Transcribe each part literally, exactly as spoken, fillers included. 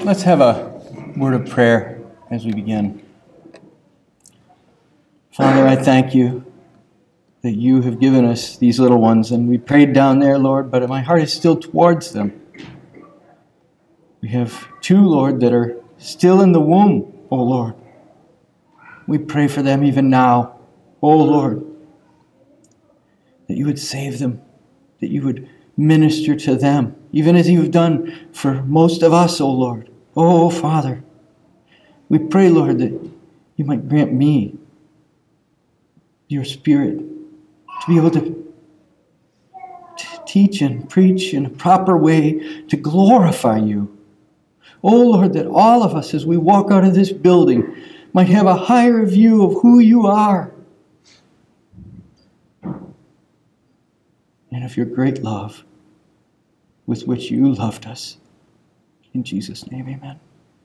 Let's have a word of prayer as we begin. Father, I thank you that you have given us these little ones, and we prayed down there, Lord, but my heart is still towards them. We have two, Lord, that are still in the womb, O Lord. We pray for them even now, O Lord, that you would save them, that you would minister to them, even as you've done for most of us, O Lord. Oh, Father, we pray, Lord, that you might grant me your Spirit to be able to teach and preach in a proper way to glorify you. Oh, Lord, that all of us, as we walk out of this building, might have a higher view of who you are and of your great love with which you loved us. In Jesus' name, amen.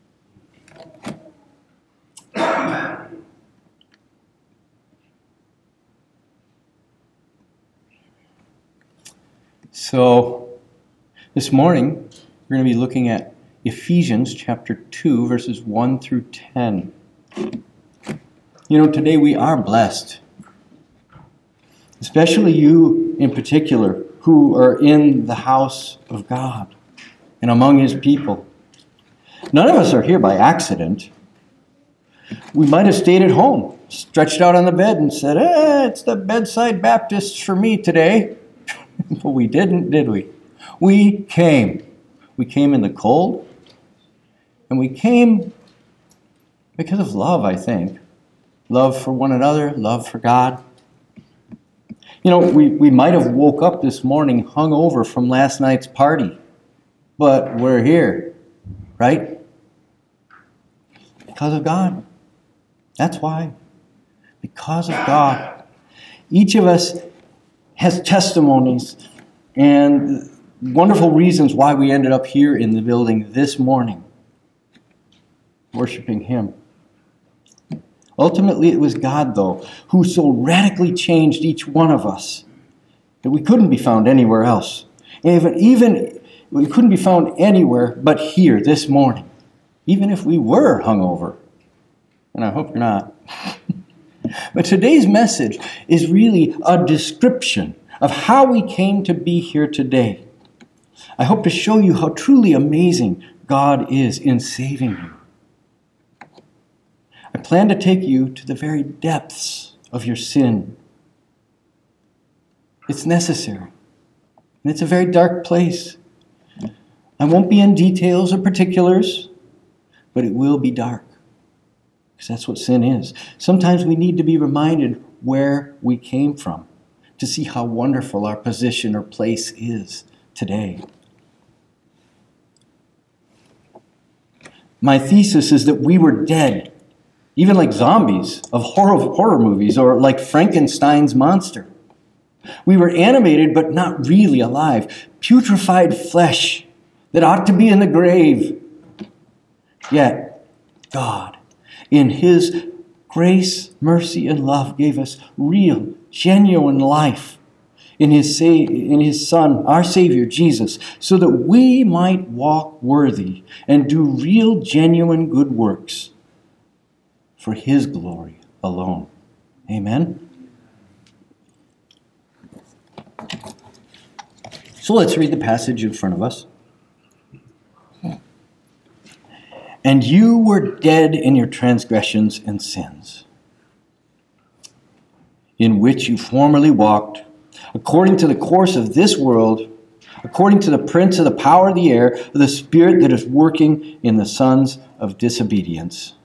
So, this morning, we're going to be looking at Ephesians chapter two, verses one through ten. You know, today we are blessed. Especially you in particular, who are in the house of God and among his people. None of us are here by accident. We might have stayed at home, stretched out on the bed and said, eh, it's the bedside Baptist for me today. But we didn't, did we? We came. We came in the cold. And we came because of love, I think. Love for one another, love for God. You know, we, we might have woke up this morning hungover from last night's party. But we're here, right? Because of God. That's why. Because of God. Each of us has testimonies and wonderful reasons why we ended up here in the building this morning, worshiping him. Ultimately, it was God, though, who so radically changed each one of us that we couldn't be found anywhere else. And even, even we couldn't be found anywhere but here this morning, even if we were hungover. And I hope you're not. But today's message is really a description of how we came to be here today. I hope to show you how truly amazing God is in saving you. I plan to take you to the very depths of your sin. It's necessary. And it's a very dark place. I won't be in details or particulars, but it will be dark. Because that's what sin is. Sometimes we need to be reminded where we came from to see how wonderful our position or place is today. My thesis is that we were dead, even like zombies of horror, horror movies or like Frankenstein's monster. We were animated but not really alive, putrefied flesh that ought to be in the grave. Yet, God, in his grace, mercy, and love, gave us real, genuine life in his, sa- in his Son, our Savior, Jesus, so that we might walk worthy and do real, genuine good works for his glory alone. Amen? So let's read the passage in front of us. And you were dead in your transgressions and sins, in which you formerly walked, according to the course of this world, according to the prince of the power of the air, of the spirit that is working in the sons of disobedience.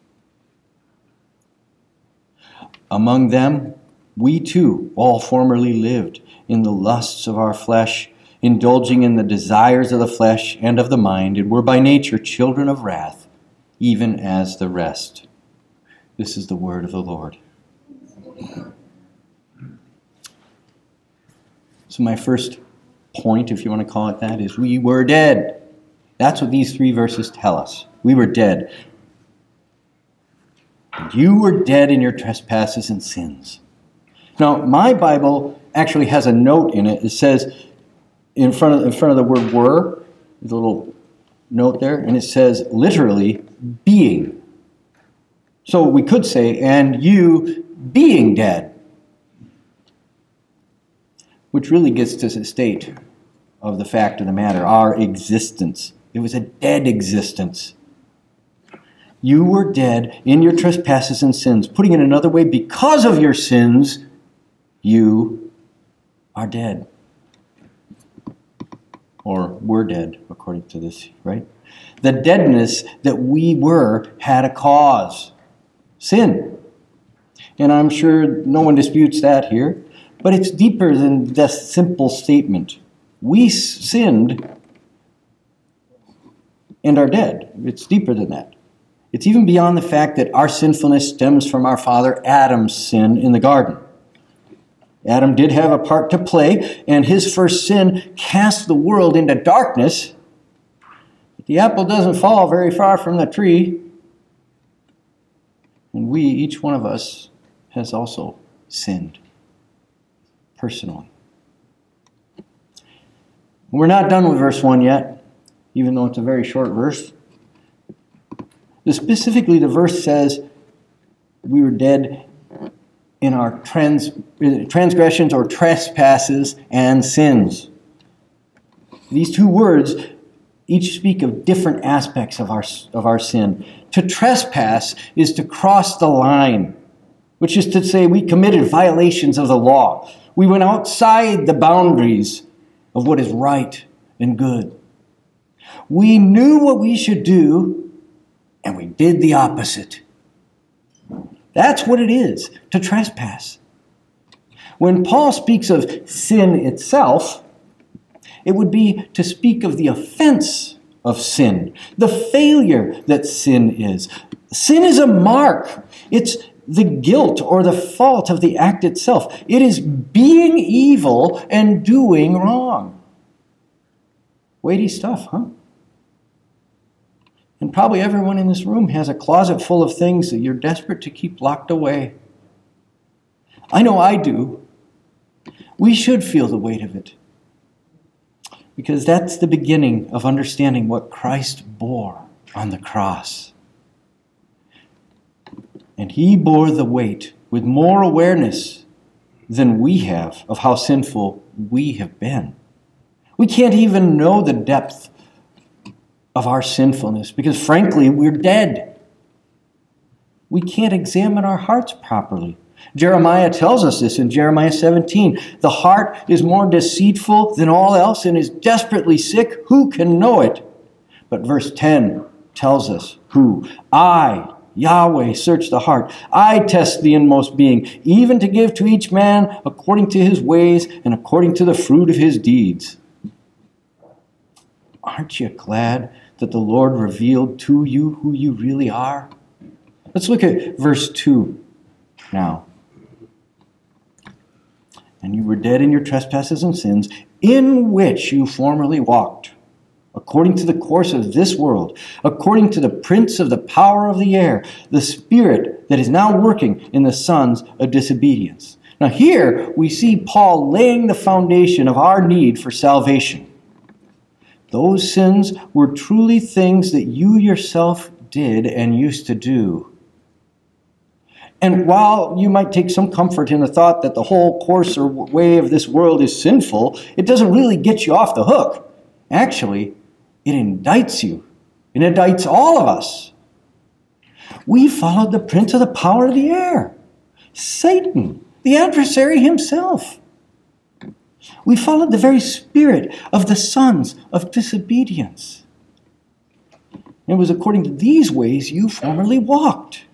Among them, we too all formerly lived in the lusts of our flesh, indulging in the desires of the flesh and of the mind, and were by nature children of wrath, even as the rest. This is the word of the Lord. So my first point, if you want to call it that, is we were dead. That's what these three verses tell us. We were dead. And you were dead in your trespasses and sins. Now, my Bible actually has a note in it. It says, in front of, in front of the word were, there's a little note there, and it says literally being. So we could say, and you being dead, which really gets to the state of the fact of the matter, our existence. It was a dead existence. You were dead in your trespasses and sins. Putting it another way, because of your sins, you are dead. Or were dead, according to this, right? The deadness that we were had a cause. Sin. And I'm sure no one disputes that here. But it's deeper than this simple statement. We sinned and are dead. It's deeper than that. It's even beyond the fact that our sinfulness stems from our father Adam's sin in the garden. Adam did have a part to play, and his first sin cast the world into darkness. But the apple doesn't fall very far from the tree. And we, each one of us, has also sinned personally. We're not done with verse one yet, even though it's a very short verse. Specifically, the verse says we were dead in our trans, transgressions or trespasses and sins. These two words each speak of different aspects of our, of our sin. To trespass is to cross the line, which is to say we committed violations of the law. We went outside the boundaries of what is right and good. We knew what we should do, and we did the opposite. That's what it is, to trespass. When Paul speaks of sin itself, it would be to speak of the offense of sin, the failure that sin is. Sin is a mark. It's the guilt or the fault of the act itself. It is being evil and doing wrong. Weighty stuff, huh? And probably everyone in this room has a closet full of things that you're desperate to keep locked away. I know I do. We should feel the weight of it, because that's the beginning of understanding what Christ bore on the cross. And he bore the weight with more awareness than we have of how sinful we have been. We can't even know the depth of our sinfulness because, frankly, we're dead. We can't examine our hearts properly. Jeremiah tells us this in Jeremiah seventeen. The heart is more deceitful than all else and is desperately sick. Who can know it? But verse ten tells us who. I, Yahweh, search the heart. I test the inmost being, even to give to each man according to his ways and according to the fruit of his deeds. Aren't you glad that the Lord revealed to you who you really are? Let's look at verse two now. And you were dead in your trespasses and sins, in which you formerly walked, according to the course of this world, according to the prince of the power of the air, the spirit that is now working in the sons of disobedience. Now here we see Paul laying the foundation of our need for salvation. Those sins were truly things that you yourself did and used to do. And while you might take some comfort in the thought that the whole course or way of this world is sinful, it doesn't really get you off the hook. Actually, it indicts you. It indicts all of us. We followed the prince of the power of the air, Satan, the adversary himself. We followed the very spirit of the sons of disobedience. It was according to these ways you formerly walked.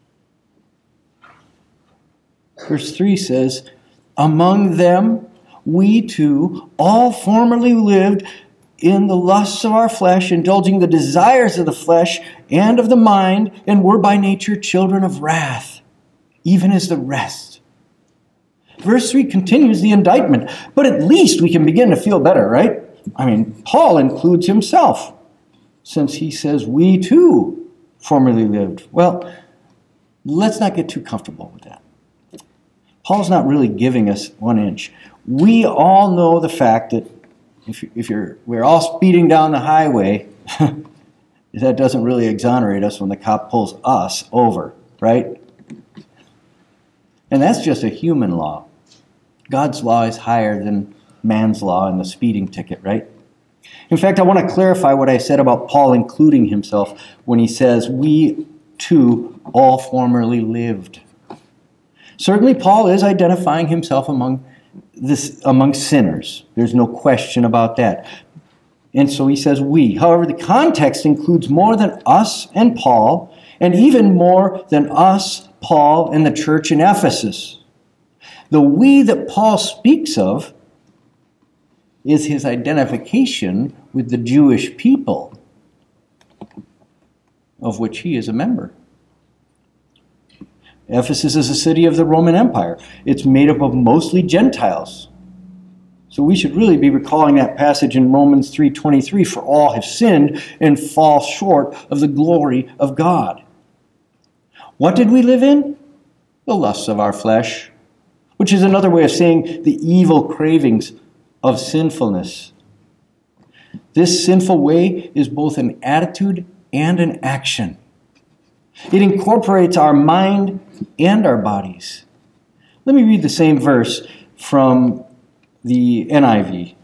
Verse three says, among them we too all formerly lived in the lusts of our flesh, indulging the desires of the flesh and of the mind, and were by nature children of wrath, even as the rest. Verse three continues the indictment, but at least we can begin to feel better, right? I mean, Paul includes himself, since he says we too formerly lived. Well, let's not get too comfortable with that. Paul's not really giving us one inch. We all know the fact that if, if you're, we're all speeding down the highway, that doesn't really exonerate us when the cop pulls us over, right? And that's just a human law. God's law is higher than man's law in the speeding ticket, right? In fact, I want to clarify what I said about Paul including himself when he says, we too all formerly lived. Certainly, Paul is identifying himself among this among sinners. There's no question about that. And so he says we. However, the context includes more than us and Paul, and even more than us, Paul, and the church in Ephesus. The we that Paul speaks of is his identification with the Jewish people, of which he is a member. Ephesus is a city of the Roman Empire. It's made up of mostly Gentiles. So we should really be recalling that passage in Romans three twenty-three, for all have sinned and fall short of the glory of God. What did we live in? The lusts of our flesh, which is another way of saying the evil cravings of sinfulness. This sinful way is both an attitude and an action. It incorporates our mind and our bodies. Let me read the same verse from the N I V.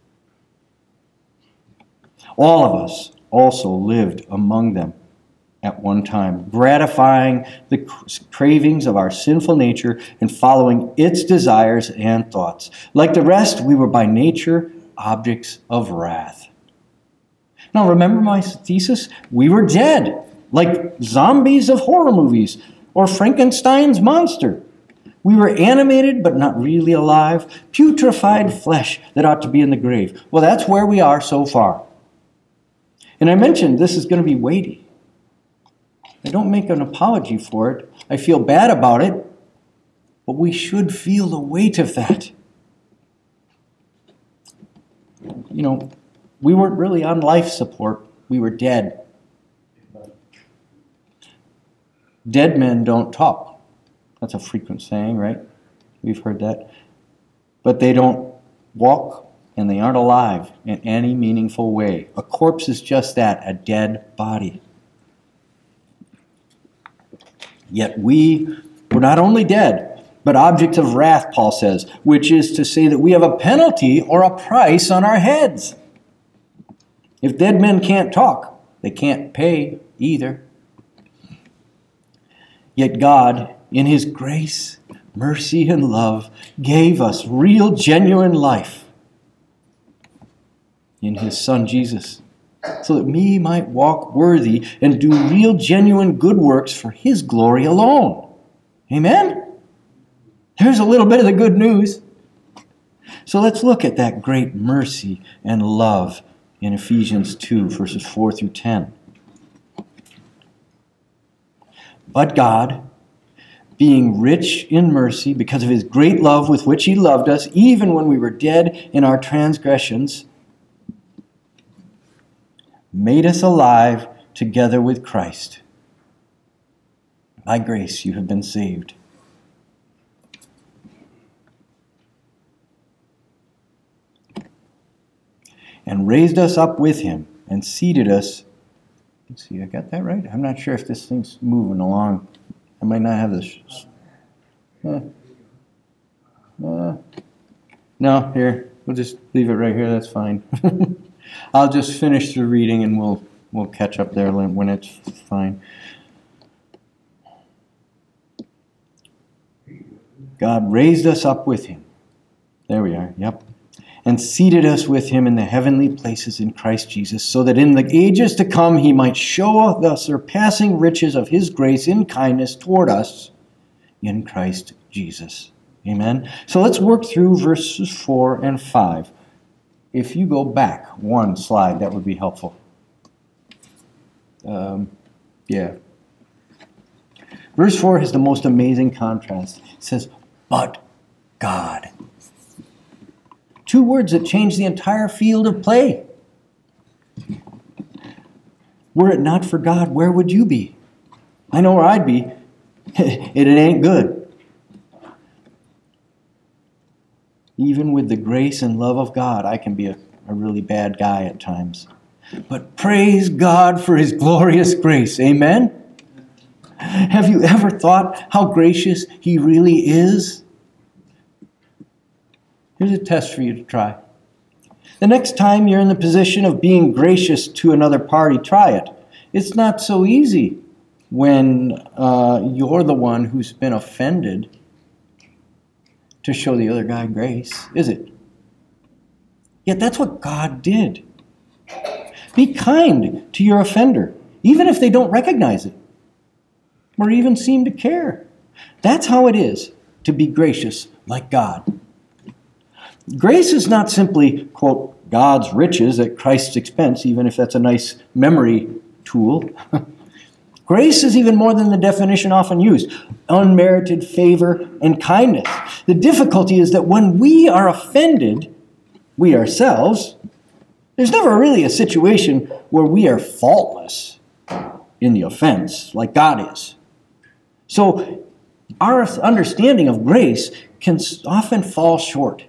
All of us also lived among them at one time, gratifying the cravings of our sinful nature and following its desires and thoughts. Like the rest, we were by nature objects of wrath. Now, remember my thesis? We were dead, like zombies of horror movies or Frankenstein's monster. We were animated but not really alive, putrefied flesh that ought to be in the grave. Well, that's where we are so far. And I mentioned this is going to be weighty. I don't make an apology for it. I feel bad about it, but we should feel the weight of that. You know, we weren't really on life support. We were dead. Dead men don't talk. That's a frequent saying, right? We've heard that. But they don't walk, and they aren't alive in any meaningful way. A corpse is just that, a dead body. Yet we were not only dead, but objects of wrath, Paul says, which is to say that we have a penalty or a price on our heads. If dead men can't talk, they can't pay either. Yet God, in his grace, mercy, and love, gave us real, genuine life in his Son, Jesus, so that we might walk worthy and do real, genuine good works for his glory alone. Amen? There's a little bit of the good news. So let's look at that great mercy and love in Ephesians two, verses four through ten. But God, being rich in mercy because of his great love with which he loved us, even when we were dead in our transgressions, made us alive together with Christ. By grace you have been saved. And raised us up with him and seated us. Let's see, I got that right? I'm not sure if this thing's moving along. I might not have this. Uh, uh, no, here. We'll just leave it right here. That's fine. I'll just finish the reading and we'll we'll catch up there when it's fine. God raised us up with him. There we are. Yep. And seated us with him in the heavenly places in Christ Jesus, so that in the ages to come he might show the surpassing riches of his grace in kindness toward us in Christ Jesus. Amen. So let's work through verses four and five. If you go back one slide, that would be helpful. Um, yeah. Verse four has the most amazing contrast. It says, but God. Two words that change the entire field of play. Were it not for God, where would you be? I know where I'd be. it, it ain't good. Even with the grace and love of God, I can be a, a really bad guy at times. But praise God for his glorious grace. Amen? Have you ever thought how gracious he really is? Here's a test for you to try. The next time you're in the position of being gracious to another party, try it. It's not so easy when uh, you're the one who's been offended to show the other guy grace, is it? Yet that's what God did. Be kind to your offender, even if they don't recognize it or even seem to care. That's how it is to be gracious like God. Grace is not simply, quote, God's riches at Christ's expense, even if that's a nice memory tool. Grace is even more than the definition often used. Unmerited favor and kindness. The difficulty is that when we are offended, we ourselves, there's never really a situation where we are faultless in the offense like God is. So our understanding of grace can often fall short.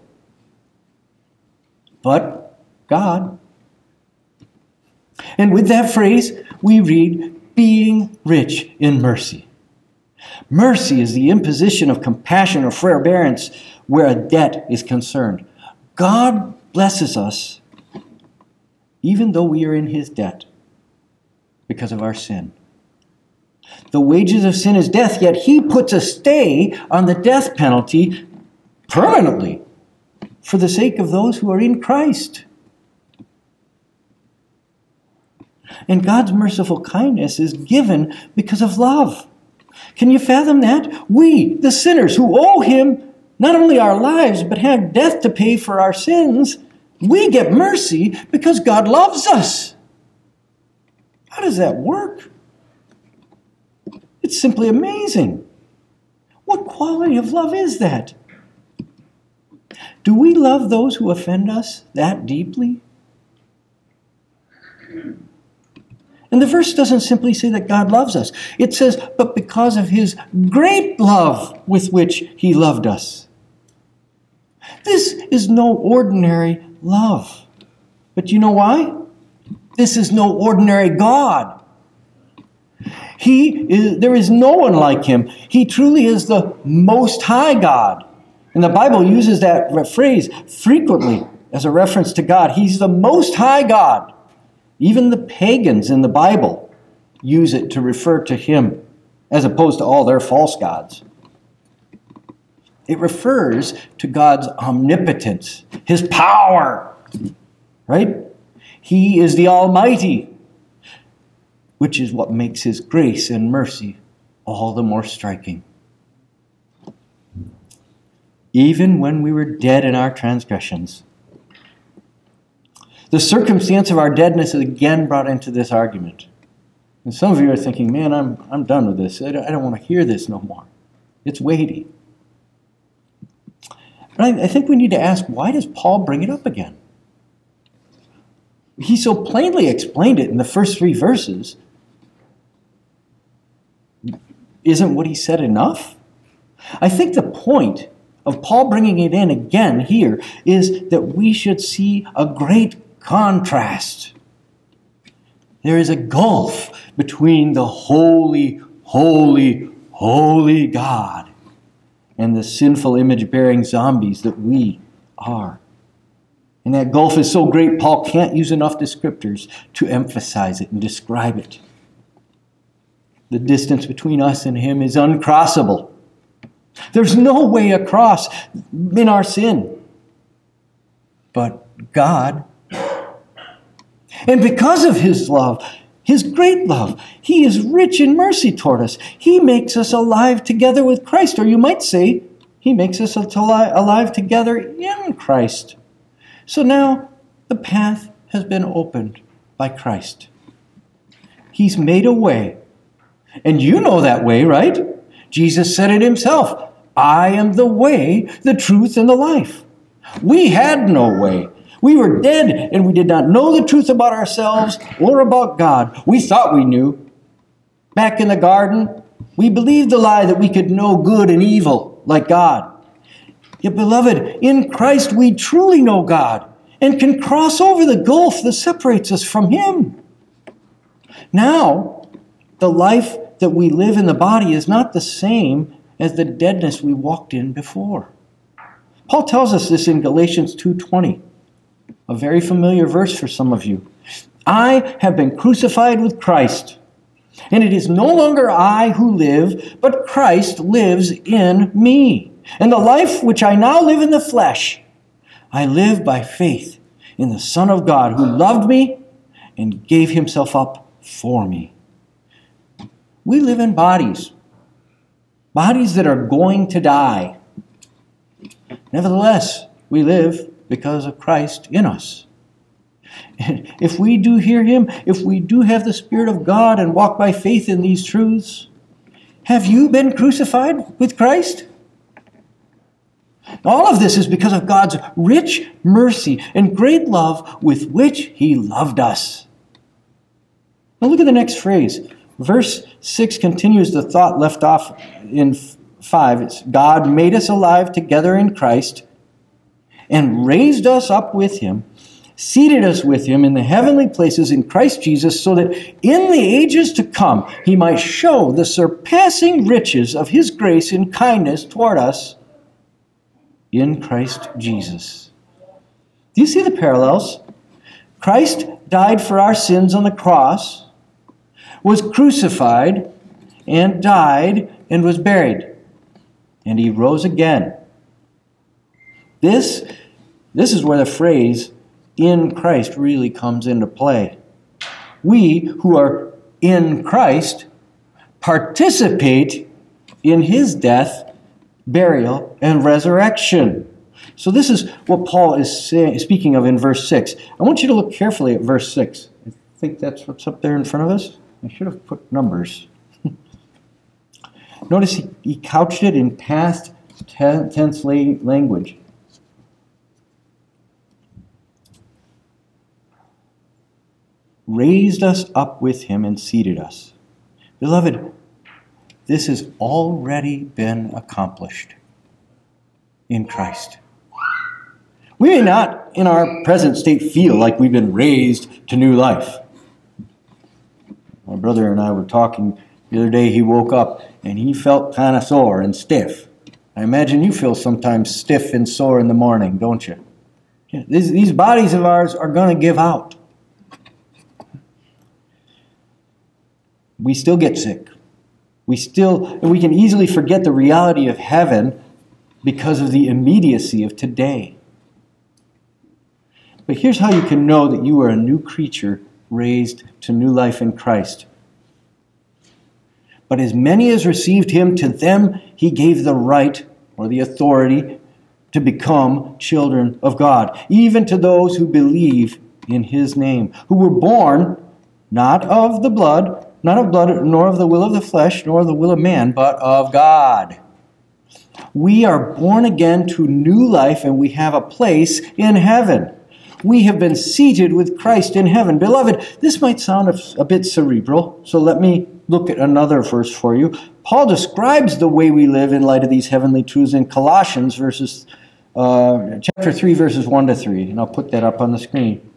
But God. And with that phrase, we read, being rich in mercy. Mercy is the imposition of compassion or forbearance where a debt is concerned. God blesses us even though we are in his debt because of our sin. The wages of sin is death, yet he puts a stay on the death penalty permanently for the sake of those who are in Christ. And God's merciful kindness is given because of love. Can you fathom that? We, the sinners who owe him not only our lives, but have death to pay for our sins, we get mercy because God loves us. How does that work? It's simply amazing. What quality of love is that? Do we love those who offend us that deeply? And the verse doesn't simply say that God loves us. It says, but because of his great love with which he loved us. This is no ordinary love. But you know why? This is no ordinary God. He is, there is no one like him. He truly is the Most High God. And the Bible uses that phrase frequently as a reference to God. He's the Most High God. Even the pagans in the Bible use it to refer to him as opposed to all their false gods. It refers to God's omnipotence, his power, right? He is the Almighty, which is what makes his grace and mercy all the more striking. Even when we were dead in our transgressions. The circumstance of our deadness is again brought into this argument. And some of you are thinking, man, I'm, I'm done with this. I don't, I don't want to hear this no more. It's weighty. But I, I think we need to ask, why does Paul bring it up again? He so plainly explained it in the first three verses. Isn't what he said enough? I think the point of Paul bringing it in again here is that we should see a great contrast. There is a gulf between the holy, holy, holy God and the sinful image-bearing zombies that we are. And that gulf is so great, Paul can't use enough descriptors to emphasize it and describe it. The distance between us and him is uncrossable. There's no way across in our sin. But God, and because of his love, his great love, he is rich in mercy toward us. He makes us alive together with Christ. Or you might say, he makes us alive together in Christ. So now the path has been opened by Christ. He's made a way. And you know that way, right? Jesus said it himself. I am the way, the truth, and the life. We had no way. We were dead, and we did not know the truth about ourselves or about God. We thought we knew. Back in the garden, we believed the lie that we could know good and evil like God. Yet, beloved, in Christ we truly know God, and can cross over the gulf that separates us from Him. Now, the life that we live in the body is not the same as the deadness we walked in before. Paul tells us this in Galatians two twenty, a very familiar verse for some of you. I have been crucified with Christ, and it is no longer I who live, but Christ lives in me. And the life which I now live in the flesh, I live by faith in the Son of God who loved me and gave Himself up for me. We live in bodies, bodies that are going to die. Nevertheless, we live because of Christ in us. And if we do hear Him, if we do have the Spirit of God and walk by faith in these truths, have you been crucified with Christ? All of this is because of God's rich mercy and great love with which He loved us. Now look at the next phrase. Verse six continues the thought left off in five. It's God made us alive together in Christ and raised us up with Him, seated us with Him in the heavenly places in Christ Jesus, so that in the ages to come He might show the surpassing riches of His grace and kindness toward us in Christ Jesus. Do you see the parallels? Christ died for our sins on the cross, was crucified, and died, and was buried. And He rose again. This, this is where the phrase, in Christ, really comes into play. We who are in Christ participate in His death, burial, and resurrection. So this is what Paul is say, speaking of in verse six. I want you to look carefully at verse six. I think that's what's up there in front of us. I should have put numbers. Notice he, he couched it in past tense language. Raised us up with Him and seated us. Beloved, this has already been accomplished in Christ. We may not, in our present state, feel like we've been raised to new life. My brother and I were talking the other day. He woke up and he felt kind of sore and stiff. I imagine you feel sometimes stiff and sore in the morning, don't you? These, these bodies of ours are going to give out. We still get sick. We still, and we can easily forget the reality of heaven because of the immediacy of today. But here's how you can know that you are a new creature raised to new life in Christ. But as many as received Him, to them He gave the right or the authority to become children of God, even to those who believe in His name, who were born not of the blood, not of blood, nor of the will of the flesh, nor of the will of man, but of God. We are born again to new life, and we have a place in heaven. We have been seated with Christ in heaven. Beloved, this might sound a, a bit cerebral, so let me look at another verse for you. Paul describes the way we live in light of these heavenly truths in Colossians verses, uh, chapter three, verses one to three, and I'll put that up on the screen.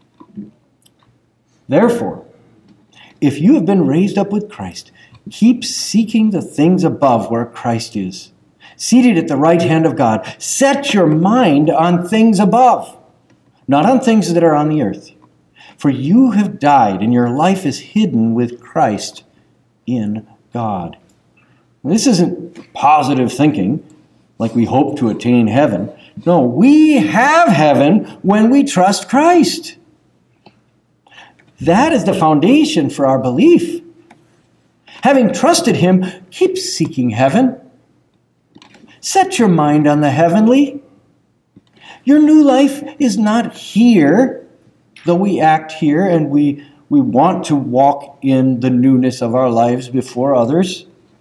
Therefore, if you have been raised up with Christ, keep seeking the things above where Christ is, seated at the right hand of God. Set your mind on things above, not on things that are on the earth. For you have died, and your life is hidden with Christ in God. Now, this isn't positive thinking, like we hope to attain heaven. No, we have heaven when we trust Christ. That is the foundation for our belief. Having trusted Him, keep seeking heaven. Set your mind on the heavenly. Your new life is not here, though we act here and we, we want to walk in the newness of our lives before others.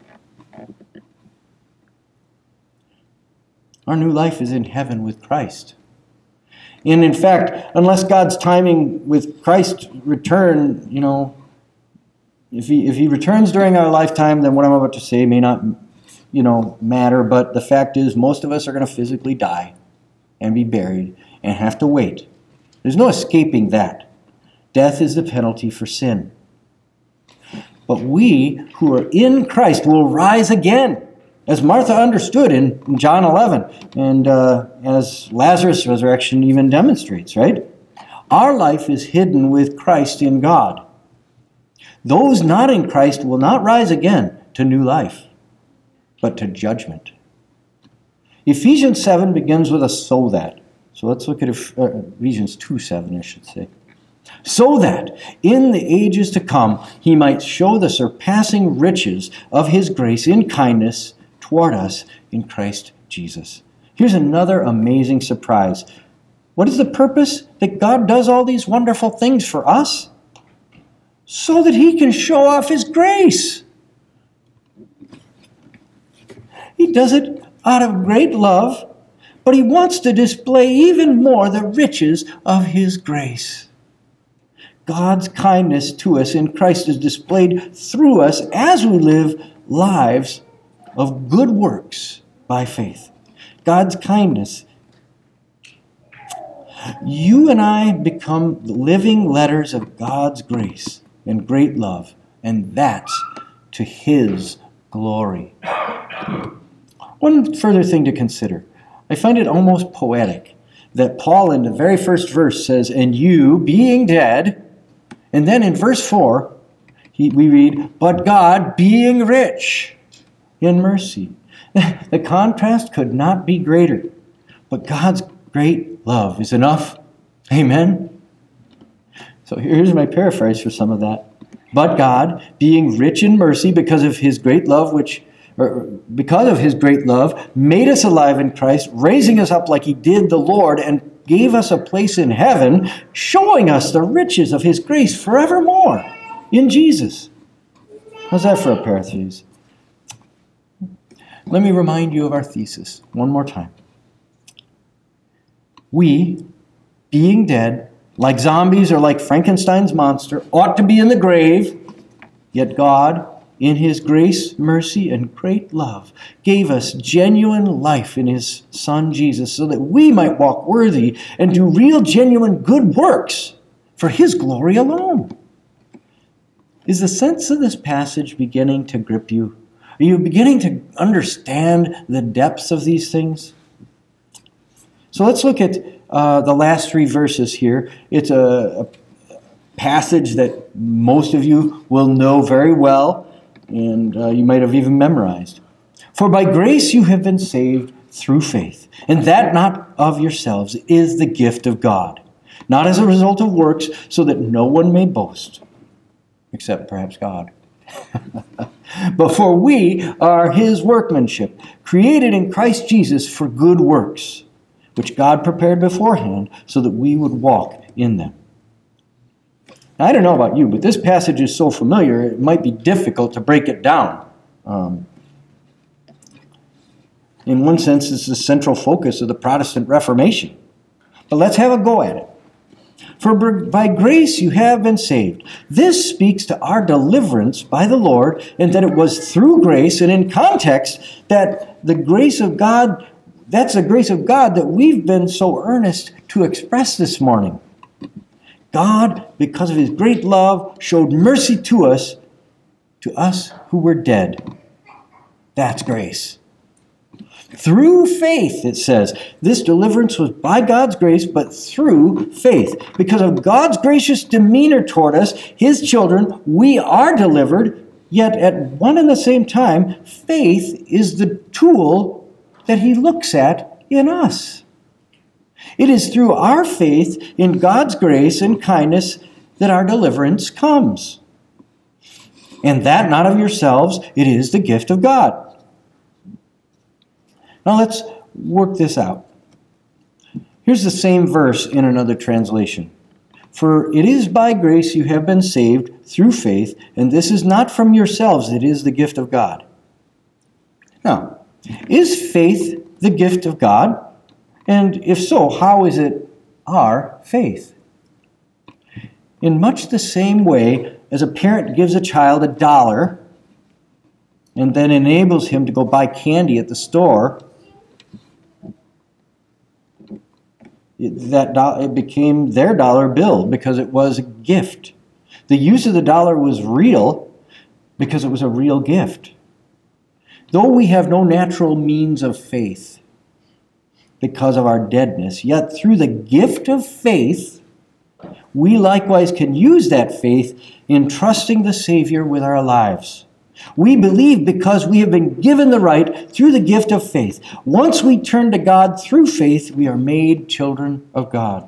Our new life is in heaven with Christ. And in fact, unless God's timing with Christ's return, you know, if he, if he returns during our lifetime, then what I'm about to say may not, you know, matter. But the fact is, most of us are going to physically die and be buried and have to wait There's no escaping that. Death is the penalty for sin. But we who are in Christ will rise again, as Martha understood in John eleven, and uh, as Lazarus' resurrection even demonstrates, right? Our life is hidden with Christ in God. Those not in Christ will not rise again to new life, but to judgment. Ephesians seven begins with a so that. So let's look at Ephesians two seven, I should say. So that in the ages to come he might show the surpassing riches of his grace in kindness toward us in Christ Jesus. Here's another amazing surprise. What is the purpose that God does all these wonderful things for us? So that he can show off his grace. He does it out of great love, but he wants to display even more the riches of his grace. God's kindness to us in Christ is displayed through us as we live lives of good works by faith. God's kindness. You and I become living letters of God's grace and great love, and that's to his glory. One further thing to consider. I find it almost poetic that Paul in the very first verse says, and you being dead, and then in verse four, he, we read, but God being rich in mercy. The contrast could not be greater, but God's great love is enough. Amen? So here's my paraphrase for some of that. But God, being rich in mercy because of his great love, which or because of his great love, made us alive in Christ, raising us up like he did the Lord, and gave us a place in heaven, showing us the riches of his grace forevermore in Jesus. How's that for a paraphrase? Let me remind you of our thesis one more time. We, being dead, like zombies or like Frankenstein's monster, ought to be in the grave, yet God, in his grace, mercy, and great love, gave us genuine life in his Son Jesus so that we might walk worthy and do real, genuine good works for his glory alone. Is the sense of this passage beginning to grip you? Are you beginning to understand the depths of these things? So let's look at uh, the last three verses here. It's a, a passage that most of you will know very well, and uh, you might have even memorized. For by grace you have been saved through faith, and that not of yourselves is the gift of God, not as a result of works, so that no one may boast, except perhaps God. But for we are his workmanship, created in Christ Jesus for good works, which God prepared beforehand so that we would walk in them. Now, I don't know about you, but this passage is so familiar, it might be difficult to break it down. Um, in one sense, it's the central focus of the Protestant Reformation. But let's have a go at it. For by grace you have been saved. This speaks to our deliverance by the Lord, and that it was through grace, and in context, that the grace of God, that's the grace of God that we've been so earnest to express this morning. God, because of his great love, showed mercy to us, to us who were dead. That's grace. Through faith, it says, this deliverance was by God's grace, but through faith. Because of God's gracious demeanor toward us, his children, we are delivered, yet at one and the same time, faith is the tool that he looks at in us. It is through our faith in God's grace and kindness that our deliverance comes. And that not of yourselves, it is the gift of God. Now let's work this out. Here's the same verse in another translation. For it is by grace you have been saved through faith, and this is not from yourselves, it is the gift of God. Now, is faith the gift of God? And if so, how is it our faith? In much the same way as a parent gives a child a dollar and then enables him to go buy candy at the store, It, that do- it became their dollar bill because it was a gift. The use of the dollar was real because it was a real gift. Though we have no natural means of faith because of our deadness, yet through the gift of faith, we likewise can use that faith in trusting the Savior with our lives. We believe because we have been given the right through the gift of faith. Once we turn to God through faith, we are made children of God.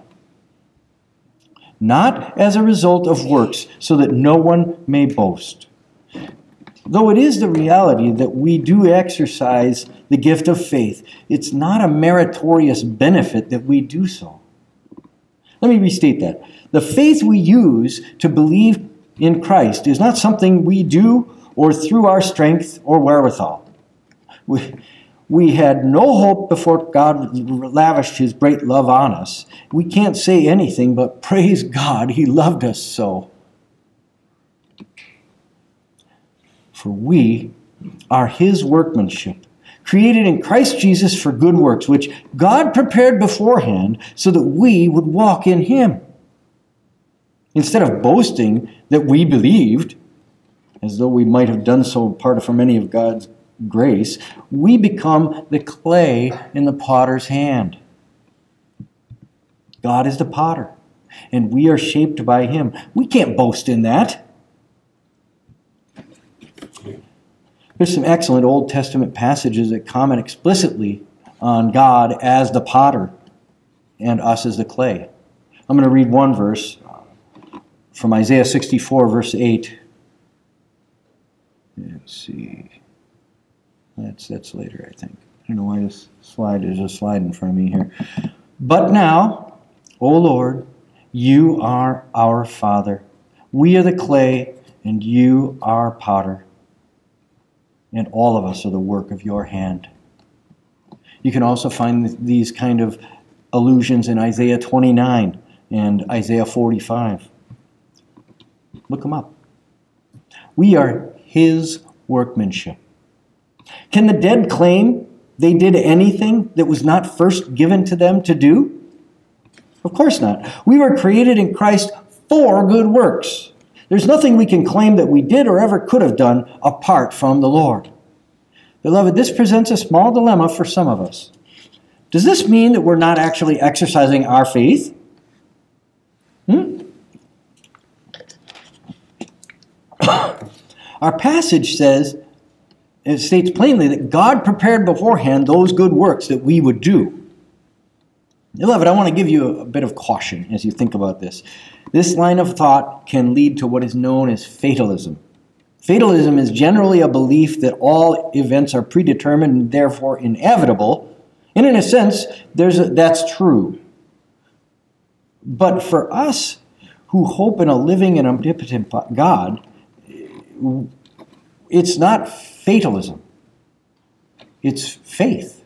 Not as a result of works, so that no one may boast. Though it is the reality that we do exercise the gift of faith, it's not a meritorious benefit that we do so. Let me restate that. The faith we use to believe in Christ is not something we do or through our strength or wherewithal. We, we had no hope before God lavished his great love on us. We can't say anything but praise God, he loved us so. For we are his workmanship, created in Christ Jesus for good works, which God prepared beforehand so that we would walk in him. Instead of boasting that we believed, as though we might have done so apart from any of God's grace, we become the clay in the potter's hand. God is the potter, and we are shaped by him. We can't boast in that. There's some excellent Old Testament passages that comment explicitly on God as the potter and us as the clay. I'm going to read one verse from Isaiah sixty-four, verse eight. Let's see. That's that's later, I think. I don't know why this slide is a slide in front of me here. But now, O Lord, you are our Father. We are the clay, and you are potter. And all of us are the work of your hand. You can also find these kind of allusions in Isaiah twenty-nine and Isaiah forty-five. Look them up. We are his workmanship. Can the dead claim they did anything that was not first given to them to do? Of course not. We were created in Christ for good works. There's nothing we can claim that we did or ever could have done apart from the Lord. Beloved, this presents a small dilemma for some of us. Does this mean that we're not actually exercising our faith? Hmm? Our passage says, it states plainly that God prepared beforehand those good works that we would do. Beloved, I want to give you a bit of caution as you think about this. This line of thought can lead to what is known as fatalism. Fatalism is generally a belief that all events are predetermined and therefore inevitable. And in a sense, there's a, that's true. But for us who hope in a living and omnipotent God, it's not fatalism. It's faith.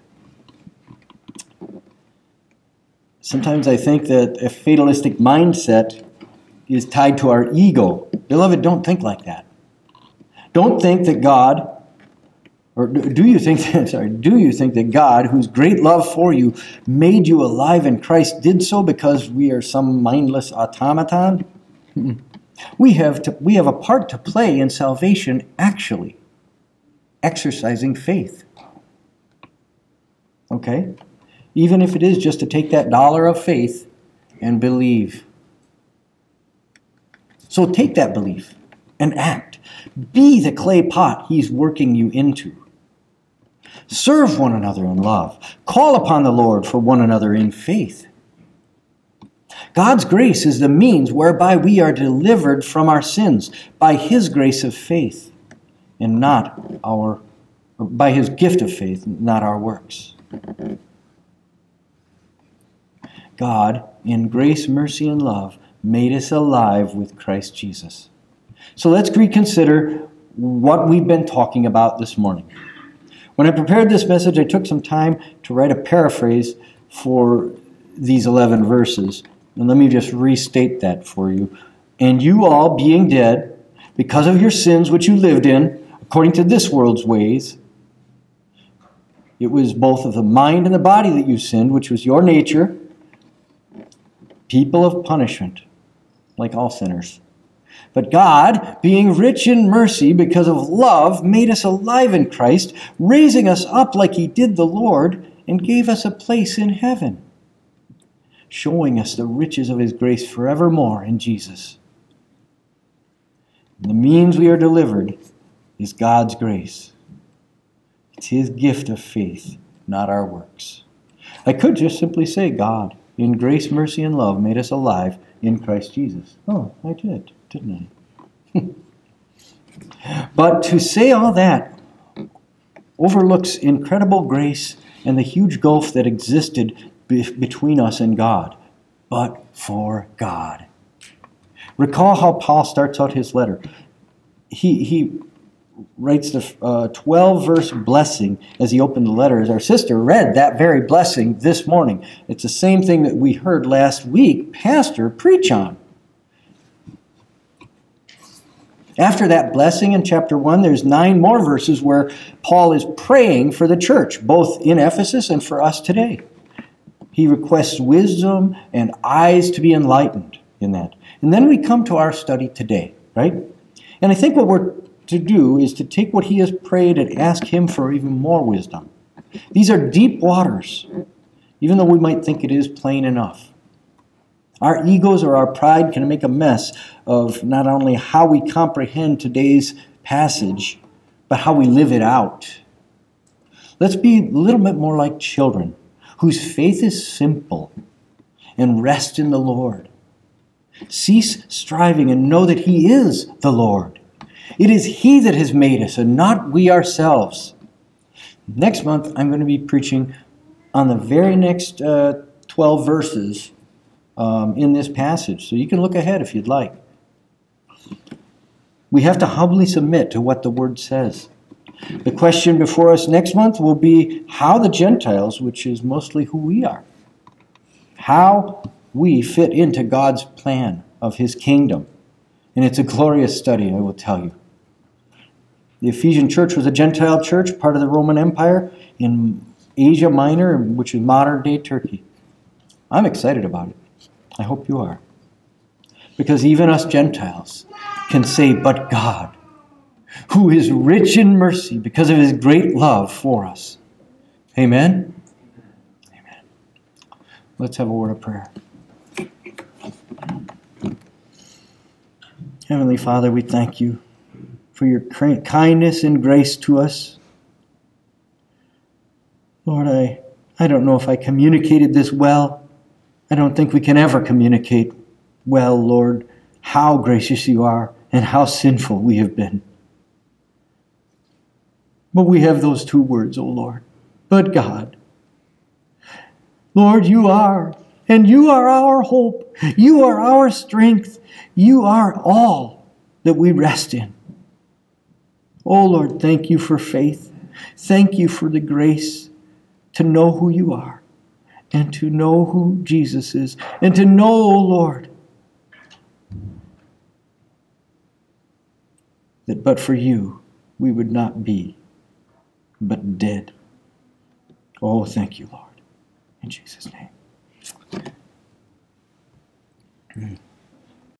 Sometimes I think that a fatalistic mindset is tied to our ego. Beloved, don't think like that. Don't think that God, or do you think that, sorry, do you think that God, whose great love for you made you alive in Christ, did so because we are some mindless automaton? We have to, we have a part to play in salvation, actually, exercising faith. Okay? Even if it is just to take that dollar of faith and believe. So take that belief and act. Be the clay pot he's working you into. Serve one another in love. Call upon the Lord for one another in faith. God's grace is the means whereby we are delivered from our sins by his grace of faith and not our, by his gift of faith, not our works. God, in grace, mercy, and love, made us alive with Christ Jesus. So let's reconsider what we've been talking about this morning. When I prepared this message, I took some time to write a paraphrase for these eleven verses. And let me just restate that for you. And you all, being dead, because of your sins which you lived in, according to this world's ways, it was both of the mind and the body that you sinned, which was your nature, people of punishment, like all sinners. But God, being rich in mercy because of love, made us alive in Christ, raising us up like he did the Lord, and gave us a place in heaven, showing us the riches of his grace forevermore in Jesus. And the means we are delivered is God's grace. It's his gift of faith, not our works. I could just simply say God, in grace, mercy, and love, made us alive in Christ Jesus. Oh, I did, didn't I? But to say all that overlooks incredible grace and the huge gulf that existed be- between us and God. But for God. Recall how Paul starts out his letter. He, he writes the uh, twelve-verse blessing as he opened the letter. As our sister read that very blessing this morning. It's the same thing that we heard last week Pastor preach on. After that blessing in chapter one, there's nine more verses where Paul is praying for the church, both in Ephesus and for us today. He requests wisdom and eyes to be enlightened in that. And then we come to our study today, right? And I think what we're to do is to take what he has prayed and ask him for even more wisdom. These are deep waters, even though we might think it is plain enough. Our egos or our pride can make a mess of not only how we comprehend today's passage, but how we live it out. Let's be a little bit more like children whose faith is simple and rest in the Lord. Cease striving and know that he is the Lord. It is he that has made us and not we ourselves. Next month, I'm going to be preaching on the very next uh, twelve verses um, in this passage. So you can look ahead if you'd like. We have to humbly submit to what the Word says. The question before us next month will be how the Gentiles, which is mostly who we are, how we fit into God's plan of his kingdom. And it's a glorious study, I will tell you. The Ephesian church was a Gentile church, part of the Roman Empire in Asia Minor, which is modern-day Turkey. I'm excited about it. I hope you are. Because even us Gentiles can say, but God, who is rich in mercy because of his great love for us. Amen? Amen. Let's have a word of prayer. Heavenly Father, we thank you for your kindness and grace to us. Lord, I, I don't know if I communicated this well. I don't think we can ever communicate well, Lord, how gracious you are and how sinful we have been. But we have those two words, O Lord. But God. Lord, you are, and you are our hope. You are our strength. You are all that we rest in. Oh Lord, thank you for faith. Thank you for the grace to know who you are and to know who Jesus is and to know, oh Lord, that but for you, we would not be, but dead. Oh, thank you, Lord. In Jesus' name.